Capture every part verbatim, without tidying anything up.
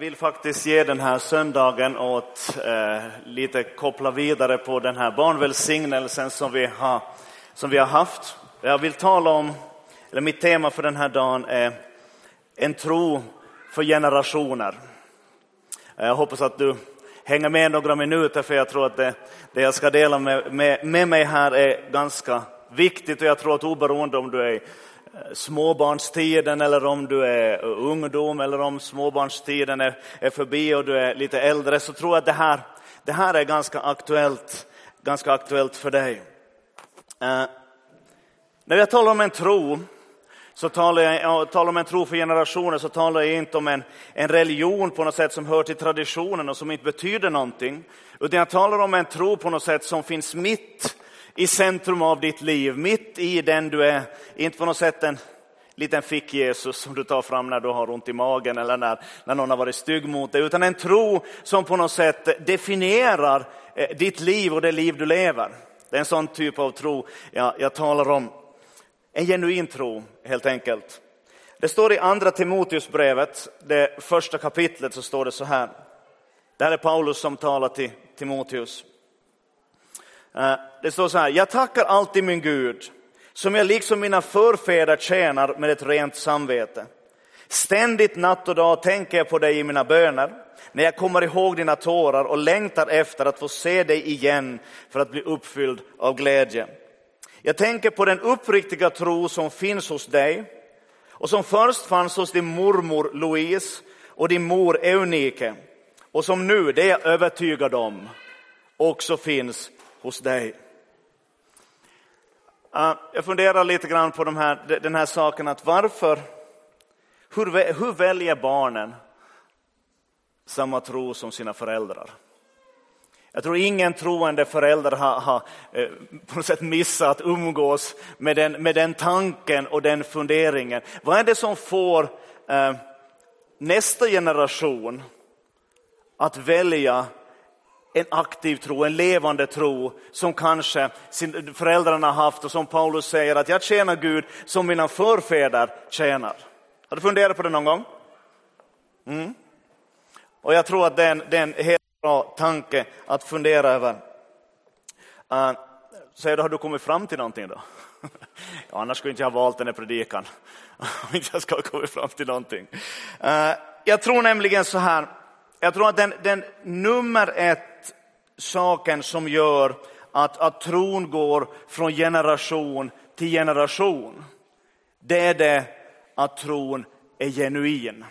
vill faktiskt ge den här söndagen åt eh, lite koppla vidare på den här barnvälsignelsen som vi har som vi har haft. Jag vill tala om, eller mitt tema för den här dagen är en tro för generationer. Jag hoppas att du hänger med några minuter, för jag tror att det, det jag ska dela med, med, med mig här är ganska viktigt, och jag tror att oberoende om du är småbarnstiden eller om du är ungdom eller om småbarnstiden är, är förbi och du är lite äldre, så tror jag att det här, det här är ganska aktuellt, ganska aktuellt för dig. Uh, när jag talar om en tro så talar jag, jag talar om en tro för generationer, så talar jag inte om en, en religion på något sätt som hör till traditionen och som inte betyder någonting, utan jag talar om en tro på något sätt som finns mitt i centrum av ditt liv, mitt i den du är, inte på något sätt en liten fick Jesus som du tar fram när du har ont i magen eller när, när någon har varit stygg mot dig, utan en tro som på något sätt definierar eh, ditt liv och det liv du lever. Det är en sån typ av tro jag, jag talar om. En genuin tro, helt enkelt. Det står i andra Timoteusbrevet, det första kapitlet, så står det så här. Det här är Paulus som talar till Timoteus. Det står så här: jag tackar alltid min Gud, som jag liksom mina förfäder tjänar med ett rent samvete. Ständigt natt och dag tänker jag på dig i mina böner, när jag kommer ihåg dina tårar och längtar efter att få se dig igen för att bli uppfylld av glädje. Jag tänker på den uppriktiga tro som finns hos dig och som först fanns hos din mormor Louise och din mor Eunike, och som nu, det är jag övertygad om, också finns hos dig. Uh, jag funderar lite grann på de här, den här saken, att varför, hur, hur väljer barnen samma tro som sina föräldrar? Jag tror ingen troende förälder har, har eh, på något sätt missat att umgås med den, med den tanken och den funderingen. Vad är det som får eh, nästa generation att välja en aktiv tro, en levande tro som kanske sin, föräldrarna har haft, och som Paulus säger att jag tjänar Gud som mina förfäder tjänar? Har du funderat på det någon gång? Mm. Och jag tror att det är en, det är en helt bra tanke att fundera över. Uh, säger du, har du kommit fram till någonting då? Ja, annars skulle inte jag ha valt den här predikan. Om inte jag ska ha kommit fram till någonting. Uh, jag tror nämligen så här. Jag tror att den, den nummer ett saken som gör att, att tron går från generation till generation, det är det att tron är genuin.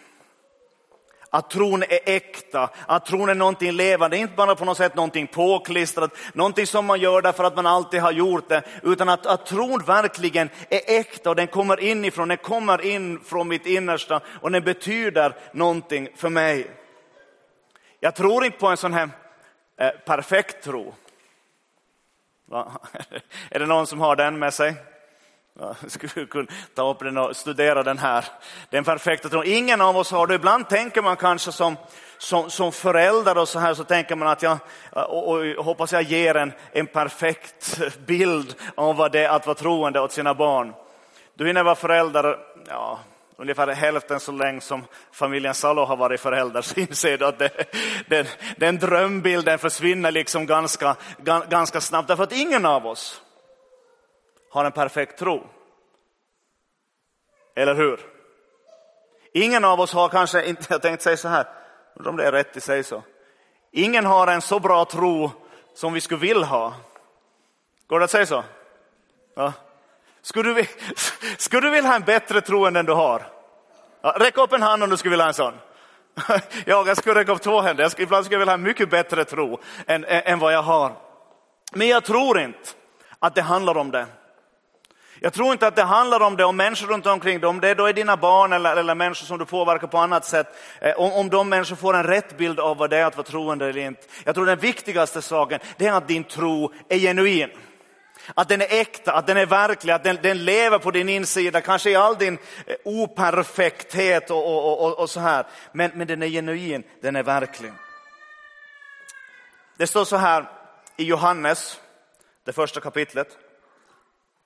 Att tron är äkta, att tron är någonting levande, inte bara på något sätt någonting påklistrat, någonting som man gör därför att man alltid har gjort det, utan att, att tron verkligen är äkta och den kommer inifrån, den kommer in från mitt innersta och den betyder någonting för mig. Jag tror inte på en sån här eh, perfekt tro. Va? Är det någon som har den med sig? Ja, skulle kunna ta upp den och studera den här. Den perfekta tron. Ingen av oss har det. Ibland tänker man kanske som, som, som förälder och så här, så tänker man att jag, och, och hoppas jag ger en, en perfekt bild av vad det är att vara troende åt sina barn. Du hinner vara förälder, ja, ungefär hälften så länge som familjen Salo har varit förälder, så inser du att det, den, den drömbilden försvinner liksom ganska, ganska snabbt. Därför att ingen av oss har en perfekt tro. Eller hur? Ingen av oss har kanske, inte, jag tänkte säga så här, om det är rätt i sig så. Ingen har en så bra tro som vi skulle vilja ha. Går det att säga så? Ja. Skulle du, skulle du vilja ha en bättre tro än den du har? Ja, räck upp en hand om du skulle vilja ha en sån. Ja, jag skulle räcka upp två händer. Jag skulle, ibland skulle jag vilja ha en mycket bättre tro än, än vad jag har. Men jag tror inte att det handlar om det. Jag tror inte att det handlar om det, om människor runt omkring dig, om det då är dina barn eller, eller människor som du påverkar på annat sätt. Eh, om, om de människor får en rätt bild av vad det är att vara troende eller inte. Jag tror den viktigaste saken, det är att din tro är genuin. Att den är äkta, att den är verklig, att den, den lever på din insida, kanske i all din eh, operfekthet och, och, och, och så här. Men, men den är genuin, den är verklig. Det står så här i Johannes, det första kapitlet.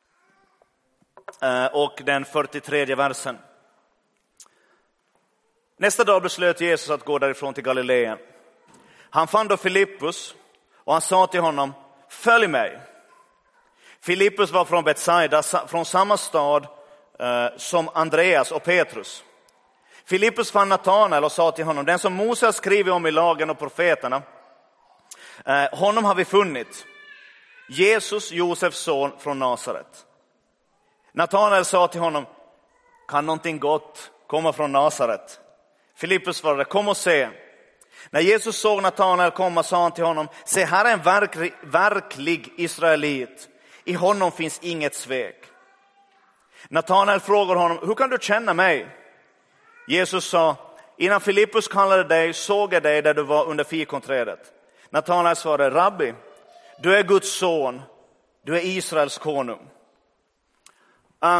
Och den fyrtiotredje versen. Nästa dag beslöt Jesus att gå därifrån till Galileen. Han fann då Filippus och han sa till honom, följ mig. Filippus var från Betsaida, från samma stad eh, som Andreas och Petrus. Filippus fann Natanael och sa till honom, den som Moses skriver om i lagen och profeterna, eh, honom har vi funnit. Jesus, Josefs son från Nasaret. Natanael sa till honom, kan någonting gott komma från Nasaret? Filippus svarade, kom och se. När Jesus såg Natanael komma sa han till honom, se, här är en verklig, verklig israelit. I honom finns inget svek. Natanael frågar honom, hur kan du känna mig? Jesus sa, innan Filippus kallade dig såg jag dig där du var under fikonträdet. Natanael svarade, rabbi, du är Guds son, du är Israels konung. Uh,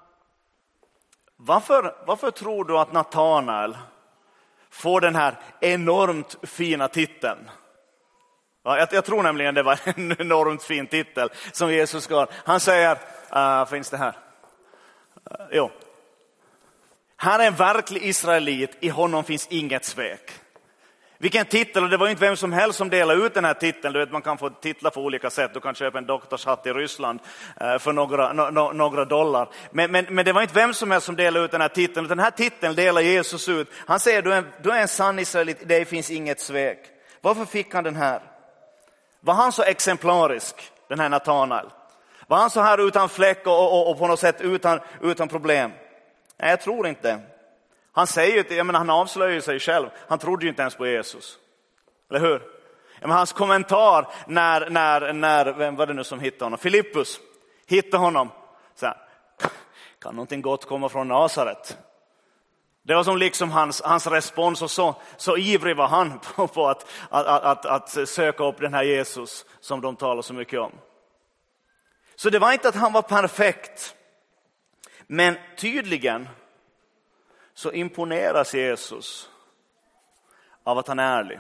varför, varför tror du att Natanael får den här enormt fina titeln? Ja, jag, jag tror nämligen det var en enormt fin titel som Jesus gav. Han säger, uh, finns det här? Uh, jo. Han är en verklig israelit, i honom finns inget svek. Vilken titel, och det var inte vem som helst som delade ut den här titeln. Du vet, man kan få titlar på olika sätt. Du kan köpa en doktorshatt i Ryssland uh, för några, no, no, några dollar. Men, men, men det var inte vem som helst som delade ut den här titeln. Den här titeln delar Jesus ut. Han säger, du är, du är en sann israelit, det finns inget svek. Varför fick han den här? Var han så exemplarisk, den här Natanael? Var han så här utan fläck och, och, och på något sätt utan, utan problem? Nej, jag tror inte. Han säger ju, jag menar, han avslöjar sig själv. Han trodde ju inte ens på Jesus. Eller hur? Jag menar, hans kommentar när, när, när, vem var det nu som hittade honom? Filippus hittade honom. Så här, kan någonting gott komma från Nasaret? Det var som liksom hans, hans respons, och så, så ivrig var han på, på att, att, att, att söka upp den här Jesus som de talar så mycket om. Så det var inte att han var perfekt. Men tydligen så imponeras Jesus av att han är ärlig.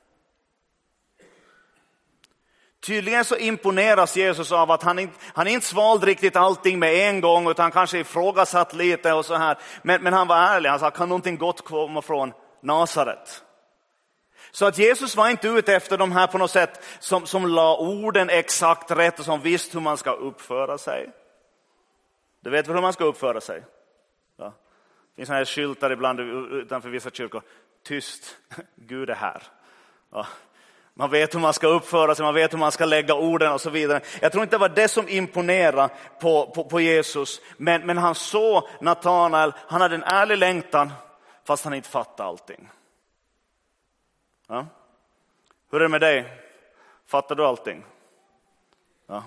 Tydligen så imponeras Jesus av att han inte, han inte svalde riktigt allting med en gång, utan han kanske ifrågasatt lite och så här. Men, men han var ärlig, han sa, kan någonting gott komma från Nasaret? Så att Jesus var inte ute efter de här på något sätt som, som la orden exakt rätt och som visste hur man ska uppföra sig. Du vet väl hur man ska uppföra sig? Ja. Det finns såna här skyltar ibland utanför vissa kyrkor. Tyst, Gud är här. Ja. Man vet hur man ska uppföra sig, man vet hur man ska lägga orden och så vidare. Jag tror inte det var det som imponerade på, på, på Jesus. Men, men han såg Natanael, han hade en ärlig längtan fast han inte fattade allting. Ja. Hur är det med dig? Fattar du allting? Ja.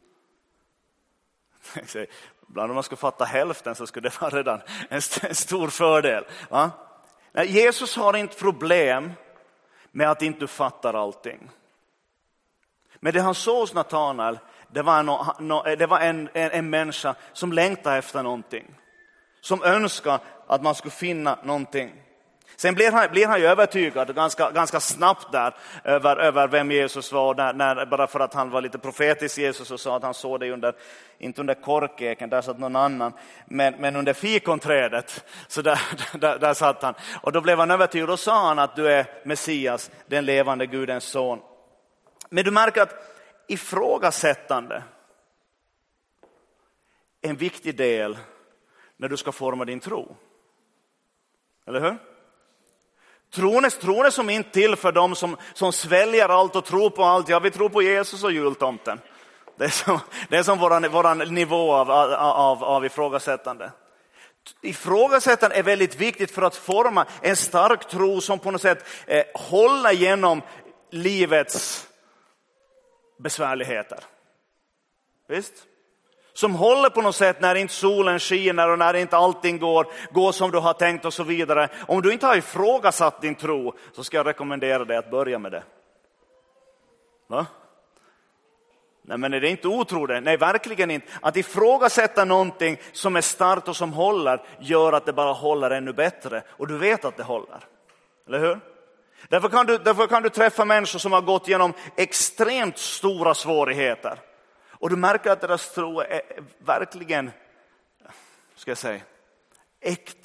Ibland om man ska fatta hälften så skulle det vara redan en, st- en stor fördel. Va? Nej, Jesus har inte problem med att inte fattar allting. Men det han såg hos Natanael, det var, no, no, det var en, en, en människa som längtade efter någonting. Som önskade att man skulle finna någonting. Sen blir han, blir han ju övertygad ganska, ganska snabbt där över, över vem Jesus var. När, när, bara för att han var lite profetisk Jesus och sa att han såg det under, inte under korkeken, där satt någon annan. Men, men under fikonträdet, så där, där, där satt han. Och då blev han övertygad och sa han att du är Messias, den levande Gudens son. Men du märker att ifrågasättande är en viktig del när du ska forma din tro. Eller hur? Tron är, tron är som inte till för dem som, som sväljer allt och tror på allt. Ja, vi tror på Jesus och jultomten. Det är som, det är som våran, våran nivå av, av, av ifrågasättande. Ifrågasättande är väldigt viktigt för att forma en stark tro som på något sätt eh, håller genom livets besvärligheter. Visst? Som håller på något sätt när inte solen skiner och när inte allting går, går som du har tänkt och så vidare. Om du inte har ifrågasatt din tro så ska jag rekommendera dig att börja med det. Va? Nej, men är det inte otro det? Nej, verkligen inte. Att ifrågasätta någonting som är starkt och som håller gör att det bara håller ännu bättre. Och du vet att det håller. Eller hur? Därför kan du, därför kan du träffa människor som har gått igenom extremt stora svårigheter. Och du märker att deras tro är verkligen, ska jag säga, äkta.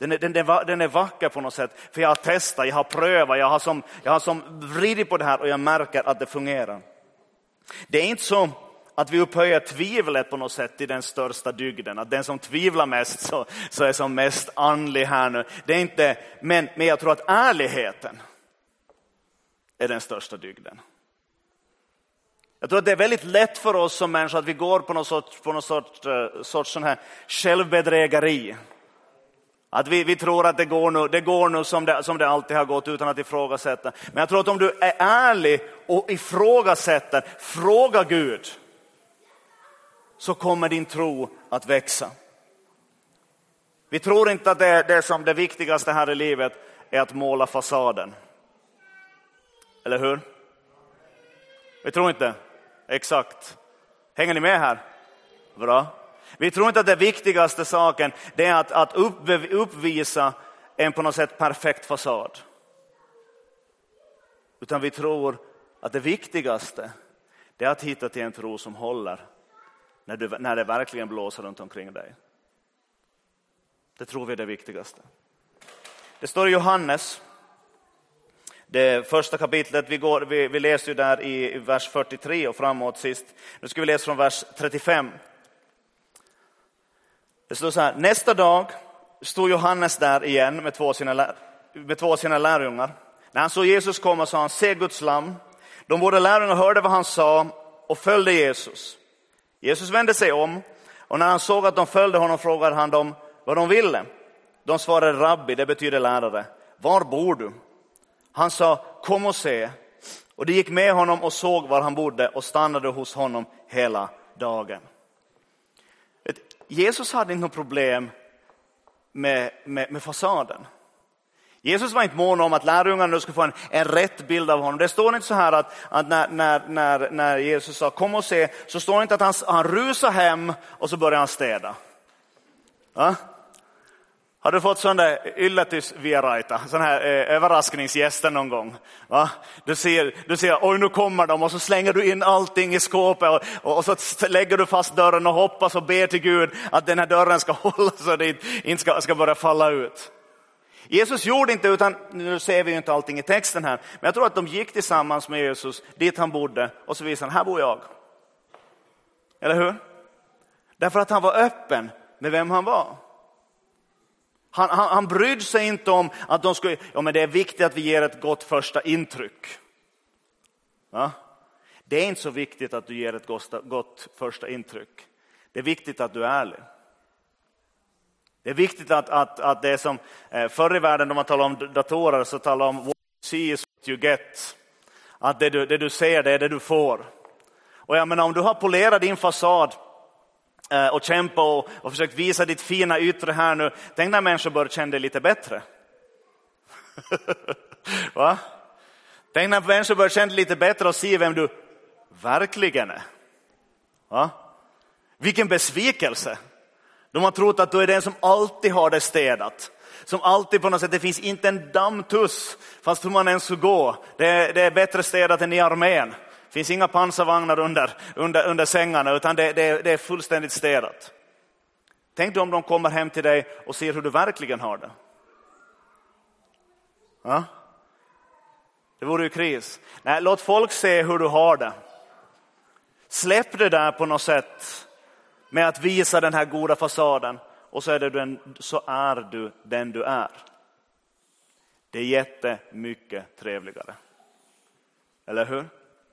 Den är, den, är, den är vacker på något sätt. För jag har testat, jag har prövat, jag har som, jag har som vridit på det här och jag märker att det fungerar. Det är inte så att vi upphöjer tvivlet på något sätt till den största dygden. Att den som tvivlar mest så, så är som mest andlig här nu. Det är inte, men, men jag tror att ärligheten är den största dygden. Jag tror att det är väldigt lätt för oss som människor att vi går på någon sorts, på någon sorts, uh, sorts sån här självbedrägeri. Att vi, vi tror att det går nu, det går nu som, det, som det alltid har gått utan att ifrågasätta. Men jag tror att om du är ärlig och ifrågasätter, fråga Gud, så kommer din tro att växa. Vi tror inte att det, det som det viktigaste här i livet är att måla fasaden. Eller hur? Vi tror inte. Exakt. Hänger ni med här? Bra. Vi tror inte att det viktigaste saken det är att, att upp, uppvisa en på något sätt perfekt fasad. Utan vi tror att det viktigaste det är att hitta till en tro som håller när, du, när det verkligen blåser runt omkring dig. Det tror vi är det viktigaste. Det står i Johannes, det första kapitlet, vi, går, vi, vi läser ju där i, i vers fyrtiotre och framåt sist. Nu ska vi läsa från vers trettiofem. Det står så här: nästa dag stod Johannes där igen med två av sina, med två av sina lärjungar. När han såg Jesus komma sa han: se Guds lamm. De båda lärjungarna hörde vad han sa och följde Jesus. Jesus vände sig om och när han såg att de följde honom frågade han dem vad de ville. De svarade: rabbi, det betyder lärare. Var bor du? Han sa: kom och se. Och de gick med honom och såg var han bodde och stannade hos honom hela dagen. Jesus hade inte något problem med, med, med fasaden. Jesus var inte mån om att lärjungarna skulle få en, en rätt bild av honom. Det står inte så här att, att när, när, när, när Jesus sa kom och se, så står det inte att han, han rusar hem och så börjar han städa. Ja? Har du fått sån där yllätys vieraita, sån här eh, överraskningsgäster någon gång? Va? Du ser, du ser, oj nu kommer de och så slänger du in allting i skåpet och, och, och så lägger du fast dörren och hoppas och ber till Gud att den här dörren ska hålla så det inte ska, ska börja falla ut. Jesus gjorde inte, utan nu ser vi ju inte allting i texten här, men jag tror att de gick tillsammans med Jesus dit han bodde och så visade han: här bor jag. Eller hur? Därför att han var öppen med vem han var. Han, han, han brydde sig inte om att de skulle, ja men det är viktigt att vi ger ett gott första intryck. Ja? Det är inte så viktigt att du ger ett gott, gott första intryck. Det är viktigt att du är ärlig. Det är viktigt att, att, att det är som eh, förr i världen när man talar om datorer så talar om what you see is what you get. Att det du, det du ser det är det du får. Och jag menar, om du har polerat din fasad och kämpa och, och försökt visa ditt fina yttre här nu. Tänk när människor börjar känna dig lite bättre. Va? Tänk när människor börjar känna dig lite bättre och se vem du verkligen är. Va? Vilken besvikelse. De har trott att du är den som alltid har det städat. Som alltid på något sätt, det finns inte en dammtuss fast hur man ens ska gå. Det är, det är bättre städat än i armén. Det finns inga pansarvagnar under, under, under sängarna utan det, det, det är fullständigt städat. Tänk dig om de kommer hem till dig och ser hur du verkligen har det. Ja? Det vore ju kris. Nej, låt folk se hur du har det. Släpp det där på något sätt med att visa den här goda fasaden och så är, det den, så är du den du är. Det är jättemycket trevligare. Eller hur?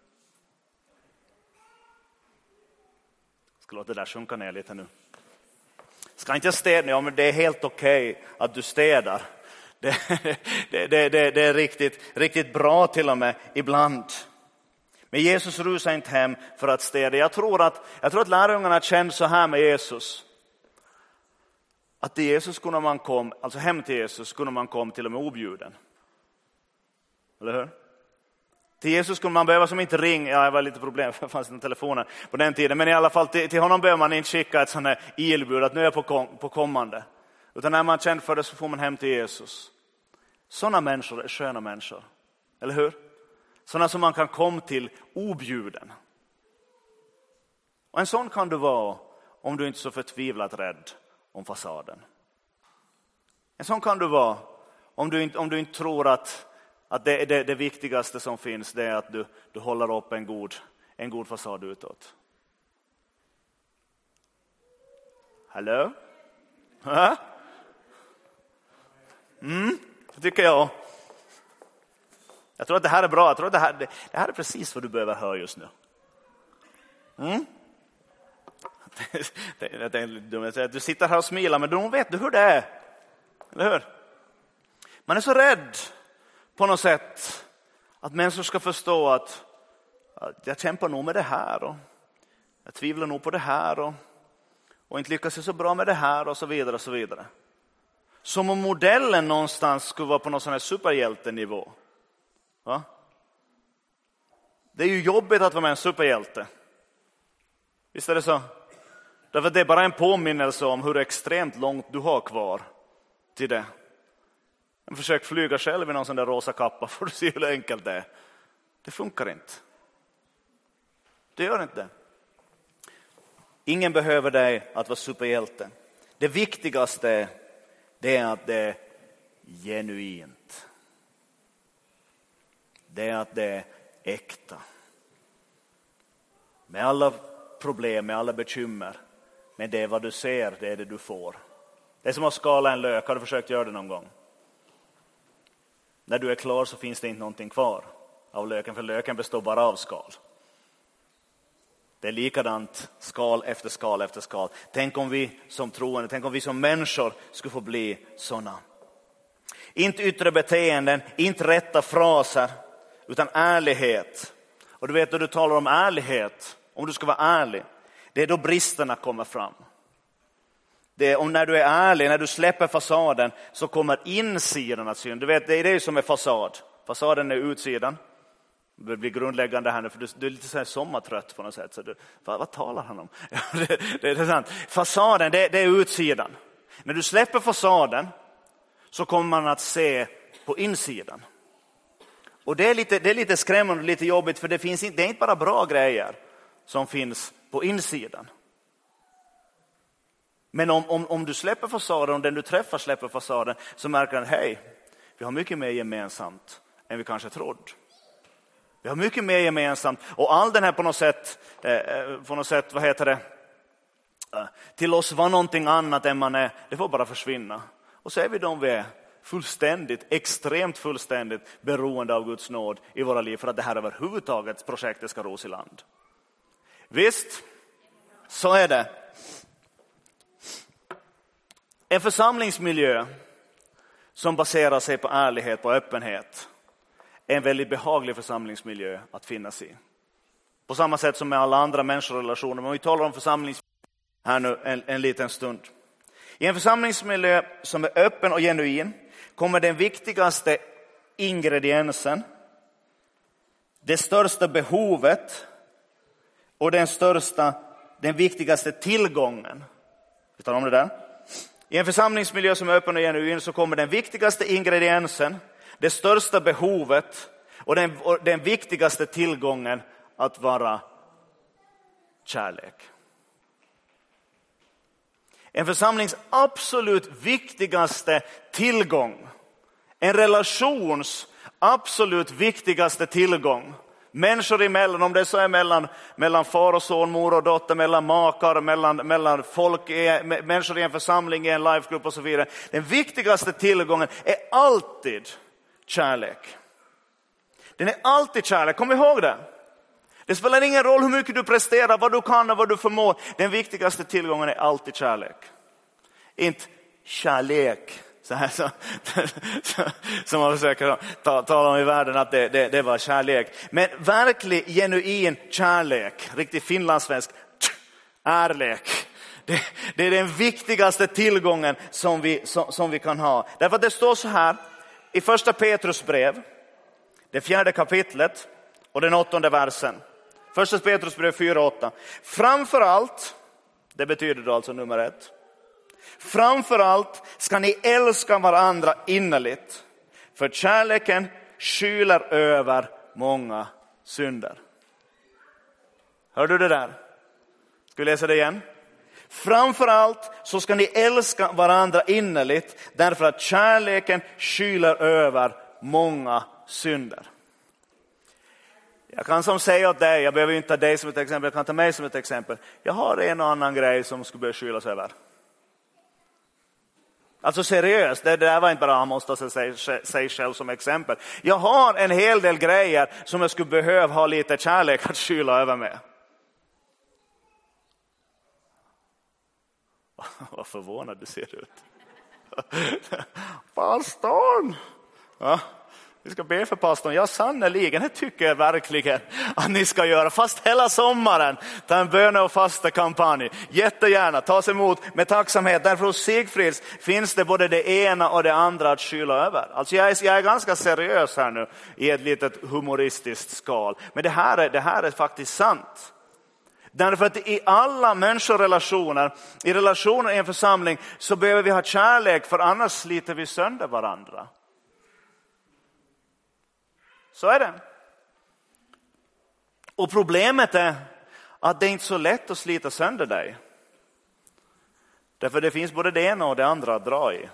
Ska låta det där sjunka ner lite nu. Ska inte jag städa? Ja, men det är helt okej okay att du städar. Det, det, det, det, det är riktigt, riktigt bra till och med ibland. Men Jesus rusar inte hem för att städa. Jag tror att, jag tror att lärjungarna kände så här med Jesus. Att till Jesus kunde man komma, alltså hem till Jesus kunde man komma till och med objuden. Eller hur? Till Jesus kunde man behöva som inte ringa, ja det var lite problem för det fanns inte telefoner på den tiden. Men i alla fall till, till honom behöver man inte skicka ett sånt här ilbud att nu är jag på, kom, på kommande. Utan när man känner för det så får man hem till Jesus. Sådana människor är sköna människor. Eller hur? Sådana som man kan komma till objuden. Och en sån kan du vara om du inte är så förtvivlat rädd om fasaden. En sån kan du vara om du inte, om du inte tror att, att det, det, det viktigaste som finns det är att du, du håller upp en god, en god fasad utåt. Hallå? Ha? Mm, det tycker jag. Jag tror att det här är bra. Jag tror att det här, det, det här är precis vad du behöver höra just nu. Mm? Det, det, det, du sitter här och smilar, men du vet du hur det är. Eller hur? Man är så rädd på något sätt att människor ska förstå att, att jag kämpar nog med det här och jag tvivlar nog på det här och, och inte lyckas jag så bra med det här och så vidare och så vidare. Som om modellen någonstans skulle vara på någon sån här superhjältenivå. Va? Det är ju jobbigt att vara med en superhjälte. Visst är det så? Därför att det är bara en påminnelse om hur extremt långt du har kvar till det. Men försök flyga själv i någon sån där rosa kappa för du ser hur enkelt det är. Det funkar inte. Det gör inte det. Ingen behöver dig att vara superhjälte. Det viktigaste är, det är att det är genuint. Det är att det är äkta. Med alla problem, med alla bekymmer. Men det är vad du ser, det är det du får. Det är som att skala en lök. Har du försökt göra det någon gång? När du är klar så finns det inte någonting kvar av löken. För löken består bara av skal. Det är likadant skal efter skal efter skal. Tänk om vi som troende, tänk om vi som människor skulle få bli sådana. Inte yttre beteenden, inte rätta fraser, utan ärlighet. Och du vet när du talar om ärlighet, om du ska vara ärlig, det är då bristerna kommer fram. Det är om när du är ärlig, när du släpper fasaden så kommer insidan att synas. Du vet, det är det som är fasad. Fasaden är utsidan. Det blir grundläggande här nu för du, du är lite så här sommartrött på något sätt. Så du, vad, vad talar han om? Ja, det, det, det är sant. Fasaden, det, det är utsidan. När du släpper fasaden så kommer man att se på insidan. Och det är lite, det är lite skrämmande och lite jobbigt för det, finns inte, det är inte bara bra grejer som finns på insidan. Men om, om, om du släpper fasaden, om den du träffar släpper fasaden så märker du, hej, vi har mycket mer gemensamt än vi kanske trodde. Vi har mycket mer gemensamt och all den här på något sätt, eh, på något sätt vad heter det, eh, till oss var någonting annat än man är, det får bara försvinna. Och så är vi de vi är, fullständigt, extremt fullständigt beroende av Guds nåd i våra liv för att det här överhuvudtaget projektet ska ros i land. Visst, så är det. En församlingsmiljö som baserar sig på ärlighet, på öppenhet är en väldigt behaglig församlingsmiljö att finnas i. På samma sätt som med alla andra människorelationer. Men vi talar om församlingsmiljö här nu en, en liten stund. I en församlingsmiljö som är öppen och genuin kommer den viktigaste ingrediensen, det största behovet och den största, den viktigaste tillgången. Vi talar om det där. I en församlingsmiljö som är öppen och genuin så kommer den viktigaste ingrediensen, det största behovet och den, och den viktigaste tillgången att vara kärlek. En församlings absolut viktigaste tillgång, en relations absolut viktigaste tillgång, människor emellan, om det så är mellan, mellan far och son, mor och dotter, mellan makar, mellan, mellan folk, människor i en församling, i en livegrupp och så vidare. Den viktigaste tillgången är alltid kärlek. Den är alltid kärlek, kom ihåg det. Det spelar ingen roll hur mycket du presterar, vad du kan och vad du förmår. Den viktigaste tillgången är alltid kärlek. Inte kärlek. Så här så, som man försöker ta, tala om i världen att det, det, det var kärlek. Men verklig, genuin kärlek, riktigt finlandssvensk ärlek. Det, det är den viktigaste tillgången som vi, som, som vi kan ha. Därför att det står så här i första Petrus brev, det fjärde kapitlet och den åttonde versen. Första Petrus brev fyra åtta. Framför allt, det betyder då alltså nummer ett. Framför allt ska ni älska varandra innerligt. För kärleken skyler över många synder. Hör du det där? Ska vi läsa det igen? Framförallt så ska ni älska varandra innerligt, därför att kärleken skyler över många synder. Jag kan som säga åt dig, jag behöver inte ta dig som ett exempel, jag kan ta mig som ett exempel. Jag har en och annan grej som skulle börja skylas över. Alltså seriöst, det där var inte bara han måste sig, sig själv som exempel. Jag har en hel del grejer som jag skulle behöva ha lite kärlek att skyla över med. Vad förvånad du ser ut. Pastorn! Ja, vi ska be för pastorn. Ja, sannoliken, det tycker jag verkligen att ni ska göra. Fast hela sommaren, ta en böne- och fasta kampanj. Jättegärna, tas emot med tacksamhet. Därför hos Sigfrids finns det både det ena och det andra att skyla över. Alltså jag är, jag är ganska seriös här nu i ett litet humoristiskt skal. Men det här är, det här är faktiskt sant. Därför att i alla människorelationer, i relationer i en församling, så behöver vi ha kärlek, för annars sliter vi sönder varandra. Så är det. Och problemet är att det är inte så lätt att slita sönder dig. Därför det finns både det ena och det andra att dra i.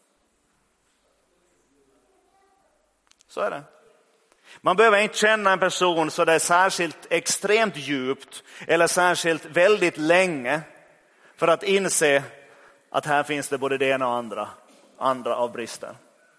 Så är det. Man behöver inte känna en person så det är särskilt extremt djupt eller särskilt väldigt länge för att inse att här finns det både det ena och andra, andra av brister.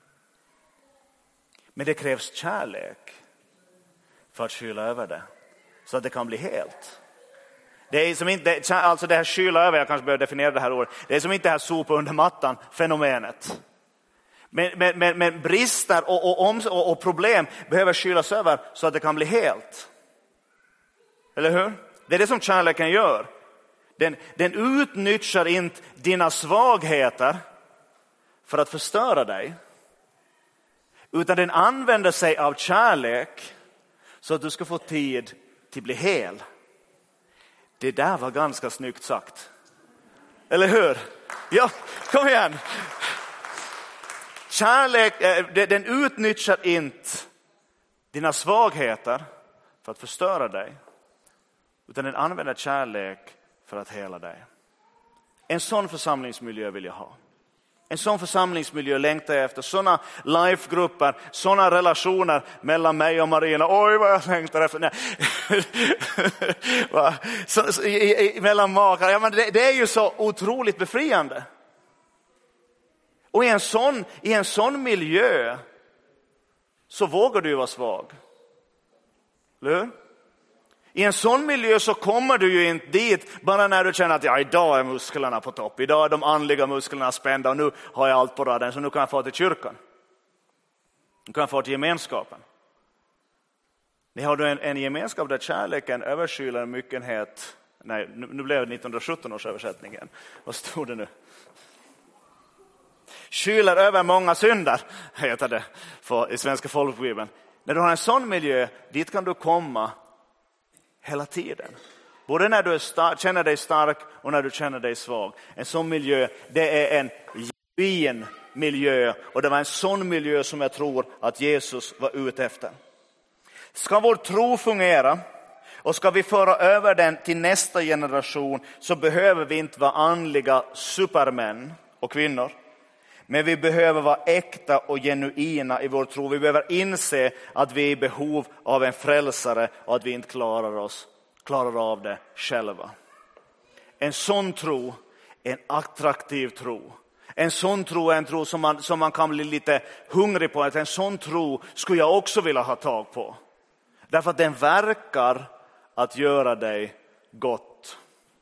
Men det krävs kärlek för att skyla över det så att det kan bli helt. Det är som inte, alltså det här skyla över, jag kanske behöver definiera det här ordet. Det är som inte det här sopa under mattan fenomenet. Men, men, men, men brister och, och, och, och problem behöver skylas över så att det kan bli helt. Eller hur? Det är det som kärleken gör. Den, den utnyttjar inte dina svagheter för att förstöra dig. Utan den använder sig av kärlek så att du ska få tid till att bli hel. Det där var ganska snyggt sagt. Eller hur? Ja, kom igen. Kärlek, den utnyttjar inte dina svagheter för att förstöra dig. Utan den använder kärlek för att hela dig. En sån församlingsmiljö vill jag ha. En sån församlingsmiljö längtar jag efter. Såna life-grupper, såna relationer mellan mig och Marina. Oj vad jag längtar efter. Nej. så, så, i, i, mellan makar. Ja, men det, det är ju så otroligt befriande. Och i en sån, i en sån miljö så vågar du vara svag. Eller hur? I en sån miljö så kommer du ju inte dit bara när du känner att ja, idag är musklerna på topp. Idag är de andliga musklerna spända och nu har jag allt på raden så nu kan jag få till kyrkan. Nu kan jag få till gemenskapen. Ni har du en, en gemenskap där kärleken överskyler myckenhet. Nej, nu, nu blev det nittonhundrasjutton års översättningen. Vad stod det nu? Skyler över många synder, heter det för, i svenska folkbibeln. När du har en sån miljö, dit kan du komma hela tiden. Både när du är stark, känner dig stark och när du känner dig svag. En sån miljö, det är en genuin miljö. Och det var en sån miljö som jag tror att Jesus var ute efter. Ska vår tro fungera och ska vi föra över den till nästa generation så behöver vi inte vara andliga supermän och kvinnor. Men vi behöver vara äkta och genuina i vår tro. Vi behöver inse att vi är i behov av en frälsare och att vi inte klarar oss, klarar av det själva. En sån tro är en attraktiv tro. En sån tro är en tro som man, som man kan bli lite hungrig på. En sån tro skulle jag också vilja ha tag på. Därför att den verkar att göra dig gott.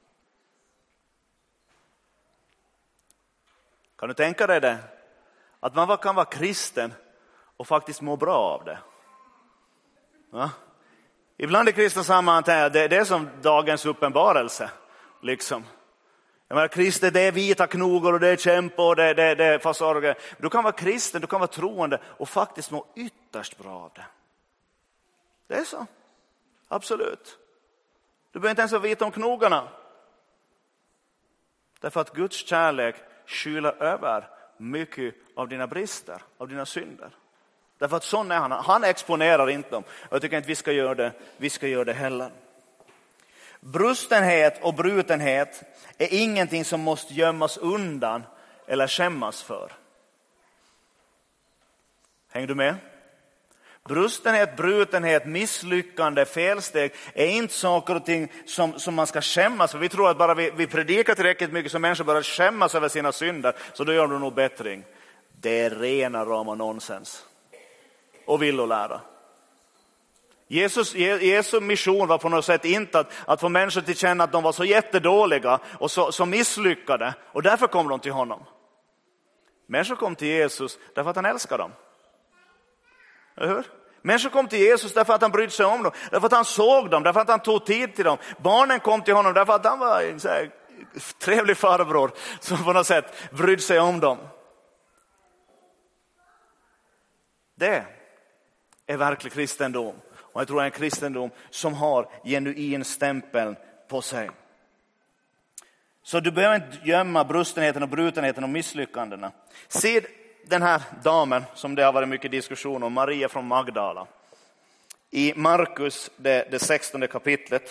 Kan du tänka dig det? Att man kan vara kristen och faktiskt må bra av det. Ja? Ibland i kristna sammanhang är det, det är som dagens uppenbarelse. Liksom. Jag menar, kristen, det är vita knogar och det är kämpa och det, det, det är fasader. Du kan vara kristen, du kan vara troende och faktiskt må ytterst bra av det. Det är så. Absolut. Du behöver inte ens vara vita om knogarna. Därför att Guds kärlek skyla över mycket av dina brister, av dina synder. Därför att sån är han. Han exponerar inte dem. Jag tycker inte vi ska göra det. Vi ska göra det heller. Brustenhet och brutenhet är ingenting som måste gömmas undan eller skämmas för. Hänger du med? Brustenhet, brutenhet, misslyckande, felsteg är inte saker och ting som, som man ska skämmas för. Vi tror att bara vi, vi predikar tillräckligt mycket som människor börjar skämmas över sina synder, så då gör de nog bättring. Det är rena rama nonsens och villolära. Jesus, Jesu mission var på något sätt inte att, att få människor till känna att de var så jättedåliga och så, så misslyckade, och därför kom de till honom. Människor kom till Jesus därför att han älskar dem. Eller hur? Människor kom till Jesus därför att han brydde sig om dem, därför att han såg dem, därför att han tog tid till dem. Barnen kom till honom därför att han var en så här trevlig farbror som på något sätt brydde sig om dem. Det är verklig kristendom. Och jag tror det är en kristendom som har genuin stämpel på sig. Så du behöver inte gömma brustenheten och brutenheten och misslyckandena. Se den här damen som det har varit mycket diskussion om, Maria från Magdala. I Markus, det, det sextonde kapitlet.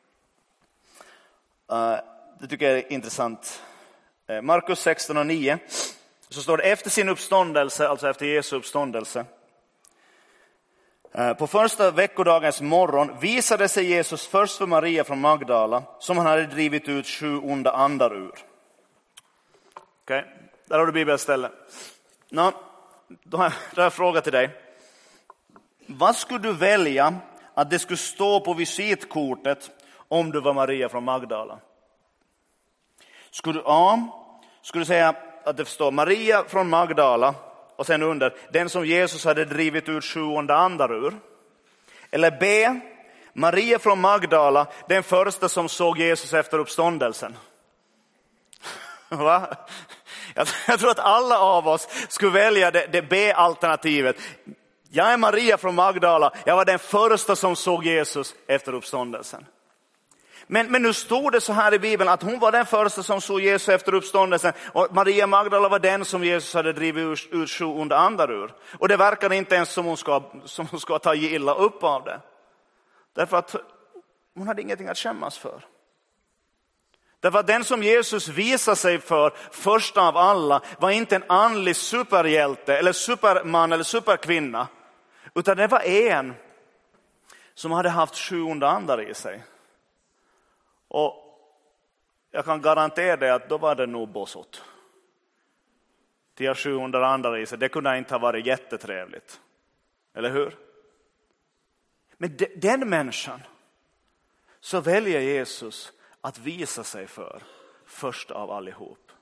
Uh, det tycker jag är intressant. Uh, Markus sexton och nio. Så står det efter sin uppståndelse, alltså efter Jesu uppståndelse. Uh, på första veckodagens morgon visade sig Jesus först för Maria från Magdala, som han hade drivit ut sju onda andar ur. Okej, okay. Där har du bibelstället. Nå, då har jag en fråga till dig. Vad skulle du välja att det skulle stå på visitkortet om du var Maria från Magdala? Skulle du A, skulle du säga att det står Maria från Magdala och sen under den som Jesus hade drivit ut sju onda andar ur? Eller B, Maria från Magdala, den första som såg Jesus efter uppståndelsen? Va? Jag tror att alla av oss skulle välja det, det B-alternativet. Jag är Maria från Magdala. Jag var den första som såg Jesus efter uppståndelsen. Men, men nu stod det så här i Bibeln att hon var den första som såg Jesus efter uppståndelsen. Och Maria Magdala var den som Jesus hade drivit ur, ur sju onda andar ur. Och det verkar inte ens som hon ska, som hon ska ta illa upp av det. Därför att hon hade ingenting att skämmas för. Därför att den som Jesus visade sig för först av alla var inte en andlig superhjälte eller superman eller superkvinna. Utan det var en som hade haft sju onda andar i sig. Och jag kan garantera dig att då var det nog bossot. De har sju onda andar i sig. Det kunde inte ha varit jättetrevligt. Eller hur? Men de, den människan så väljer Jesus att visa sig för först av allihop.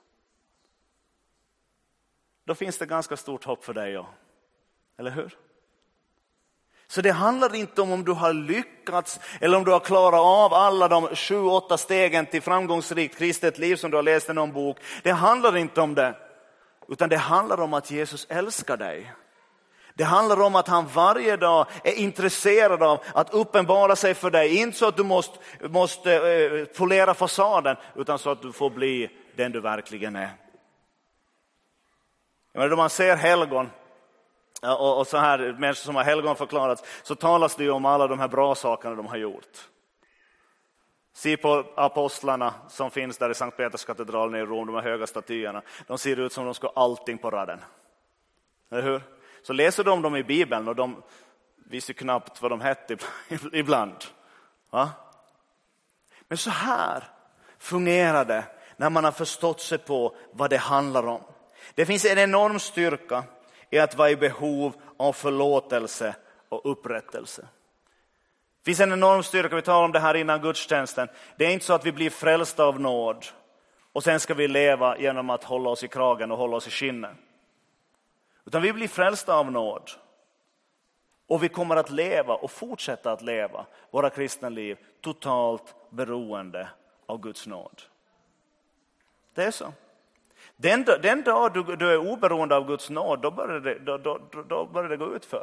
Då finns det ganska stort hopp för dig, ja. Eller hur? Så det handlar inte om om du har lyckats eller om du har klarat av alla de sju, åtta stegen till framgångsrikt kristet liv som du har läst i någon bok. Det handlar inte om det. Utan det handlar om att Jesus älskar dig. Det handlar om att han varje dag är intresserad av att uppenbara sig för dig. Inte så att du måste, måste eh, polera fasaden, utan så att du får bli den du verkligen är. Men då man ser helgon och, och så här människor som har helgon förklarats, så talas det ju om alla de här bra sakerna de har gjort. Se på apostlarna som finns där i Sankt Peterskatedralen i Rom, de här höga statyerna. De ser ut som de ska ha allting på raden. Eller hur? Så läser de dem i Bibeln och de visste knappt vad de hette ibland. Va? Men så här fungerar det när man har förstått sig på vad det handlar om. Det finns en enorm styrka i att vara i behov av förlåtelse och upprättelse. Det finns en enorm styrka, vi talar om det här innan gudstjänsten. Det är inte så att vi blir frälsta av nåd och sen ska vi leva genom att hålla oss i kragen och hålla oss i skinnen. Utan vi blir frälsta av nåd. Och vi kommer att leva och fortsätta att leva våra kristna liv totalt beroende av Guds nåd. Det är så. Den, den dag du, du är oberoende av Guds nåd, då börjar det, då, då, då börjar det gå ut för.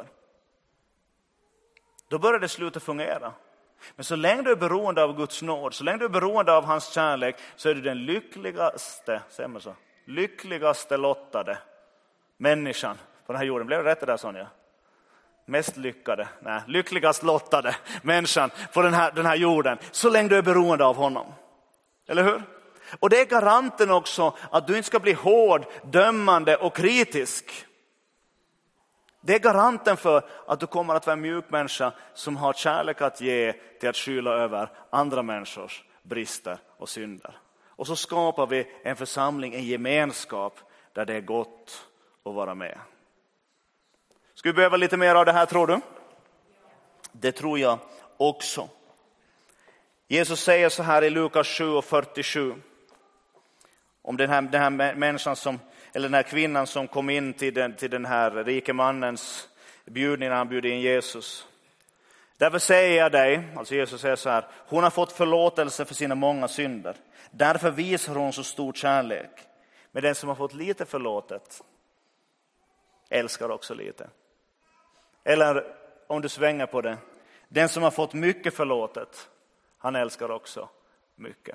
Då börjar det sluta fungera. Men så länge du är beroende av Guds nåd, så länge du är beroende av hans kärlek, så är du den lyckligaste, säger man så, lyckligaste lottade människan på den här jorden. Blev det rätt där, Sonja? mest lyckade, nej, lyckligast lottade människan på den här, den här jorden. Så länge du är beroende av honom. Eller hur? Och det är garanten också att du inte ska bli hård, dömande och kritisk. Det är garanten för att du kommer att vara en mjuk människa som har kärlek att ge till att skyla över andra människors brister och synder. Och så skapar vi en församling, en gemenskap där det är gott att vara med. Ska vi behöva lite mer av det här, tror du? Det tror jag också. Jesus säger så här i Lukas sju och fyrtiosju. Om den här, den här människan som, eller den här kvinnan som kom in till den, till den här rike mannens bjudning när han bjöd in Jesus. Därför säger jag dig, alltså Jesus säger så här, hon har fått förlåtelse för sina många synder. Därför visar hon så stor kärlek. Men den som har fått lite förlåtet älskar också lite. Eller om du svänger på det, den som har fått mycket förlåtet, han älskar också mycket.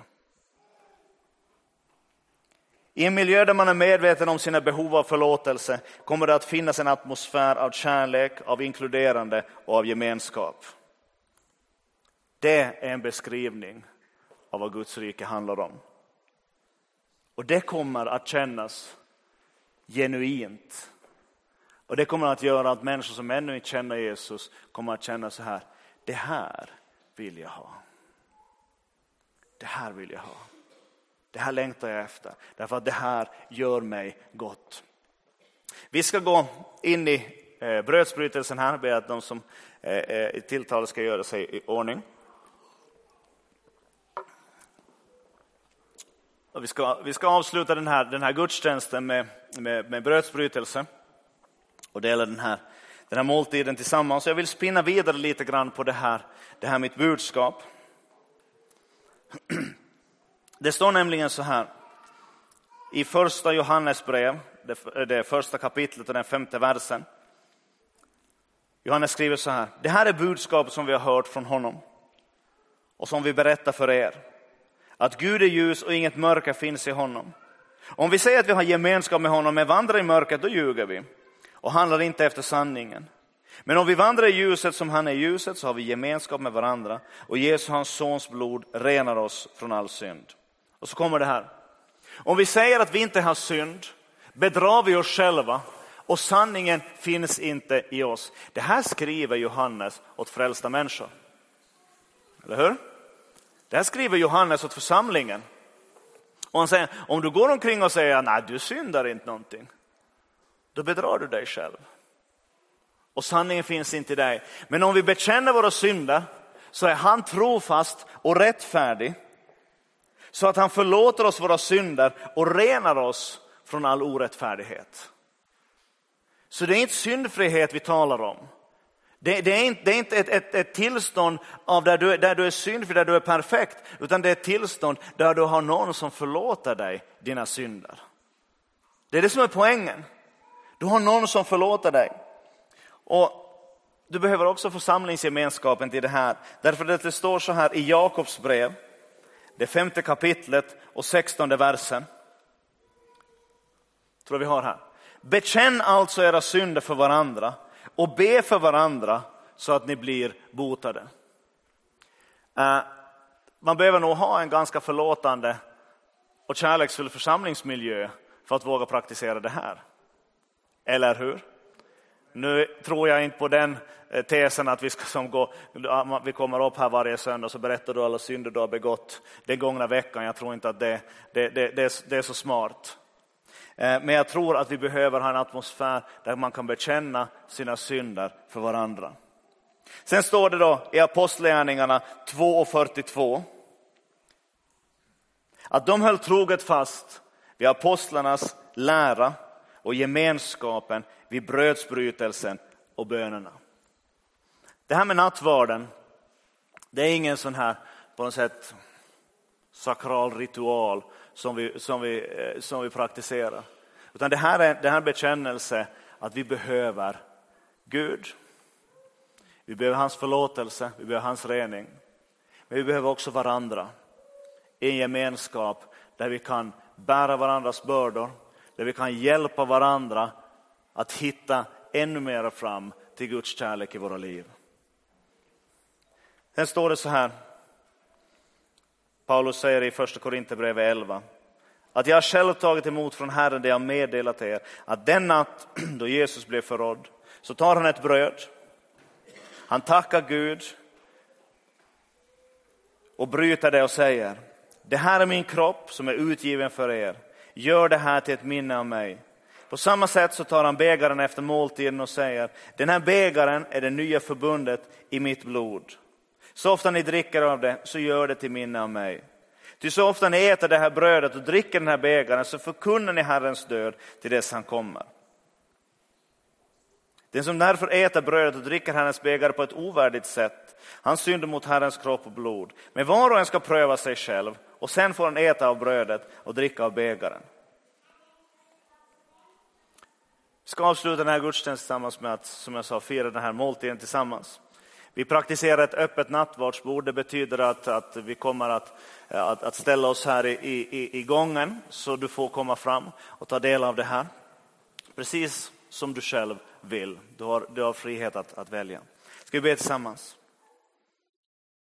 I en miljö där man är medveten om sina behov av förlåtelse kommer det att finnas en atmosfär av kärlek, av inkluderande och av gemenskap. Det är en beskrivning av vad Guds rike handlar om. Och det kommer att kännas genuint. Och det kommer att göra att människor som ännu inte känner Jesus kommer att känna så här: det här vill jag ha. Det här vill jag ha. Det här längtar jag efter. Därför att det här gör mig gott. Vi ska gå in i eh, brödsbrytelsen här. Ber att de som eh, tilltalet ska göra sig i ordning. Och vi, ska, vi ska avsluta den här, den här gudstjänsten med, med, med brödsbrytelse. Och dela den här, den här måltiden tillsammans. Så jag vill spinna vidare lite grann på det här, det här mitt budskap. Det står nämligen så här i första Johannes brev, det, det första kapitlet och den femte versen. Johannes skriver så här: det här är budskap som vi har hört från honom och som vi berättar för er. Att Gud är ljus och inget mörker finns i honom. Om vi säger att vi har gemenskap med honom men vandrar i mörkret, då ljuger vi och handlar inte efter sanningen. Men om vi vandrar i ljuset som han är i ljuset, så har vi gemenskap med varandra. Och Jesu, hans sons blod, renar oss från all synd. Och så kommer det här: om vi säger att vi inte har synd, bedrar vi oss själva och sanningen finns inte i oss. Det här skriver Johannes åt frälsta människor. Eller hur? Det här skriver Johannes åt församlingen. Och han säger, om du går omkring och säger nej, du syndar inte någonting, då bedrar du dig själv. Och sanningen finns inte i dig. Men om vi bekänner våra synder, så är han trofast och rättfärdig, så att han förlåter oss våra synder och renar oss från all orättfärdighet. Så det är inte syndfrihet vi talar om. Det, det är inte, det är inte ett, ett, ett tillstånd av där du, där du är syndfri, där du är perfekt. Utan det är ett tillstånd där du har någon som förlåter dig dina synder. Det är det som är poängen. Du har någon som förlåter dig. Och du behöver också församlingsgemenskapen till det här. Därför att det står så här i Jakobs brev, det femte kapitlet och sextonde versen. Tror vi har här. Bekänn alltså era synder för varandra och be för varandra så att ni blir botade. Uh, man behöver nog ha en ganska förlåtande och kärleksfull församlingsmiljö för att våga praktisera det här. Eller hur? Nu tror jag inte på den tesen att vi ska som gå, vi kommer upp här varje söndag så berättar du alla synder du har begått den gångna veckan. Jag tror inte att det, det, det, det, är, det är så smart. Men jag tror att vi behöver ha en atmosfär där man kan bekänna sina synder för varandra. Sen står det då i Apostlagärningarna två och fyrtiotvå att de höll troget fast vid apostlarnas lära och gemenskapen vid brödsbrytelsen och bönerna. Det här med nattvarden, det är ingen sån här på något sätt sakral ritual som vi, som vi, som vi praktiserar. Utan det här är det här bekännelse att vi behöver Gud. Vi behöver hans förlåtelse, vi behöver hans rening. Men vi behöver också varandra. En gemenskap där vi kan bära varandras bördor. Där vi kan hjälpa varandra att hitta ännu mer fram till Guds kärlek i våra liv. Sen står det så här. Paulus säger i första Korinthierbrevet elva. Att jag själv tagit emot från Herren det jag meddelat er. Att den natt då Jesus blev förrådd så tar han ett bröd. Han tackar Gud och bryter det och säger: det här är min kropp som är utgiven för er. Gör det här till ett minne av mig. På samma sätt så tar han bägaren efter måltiden och säger: den här bägaren är det nya förbundet i mitt blod. Så ofta ni dricker av det så gör det till minne av mig. Ty så ofta ni äter det här brödet och dricker den här bägaren så förkunnar ni Herrens död till dess han kommer. Den som därför äter brödet och dricker Herrens bägare på ett ovärdigt sätt, han synder mot Herrens kropp och blod. Men var och en ska pröva sig själv, och sen får han äta av brödet och dricka av bägaren. Vi ska avsluta den här gudstjänsten tillsammans med att, som jag sa, fira den här måltiden tillsammans. Vi praktiserar ett öppet nattvardsbord. Det betyder att, att vi kommer att, att, att ställa oss här i, i, i gången, så du får komma fram och ta del av det här. Precis som du själv vill. Du har, du har frihet att, att välja. Ska vi be tillsammans?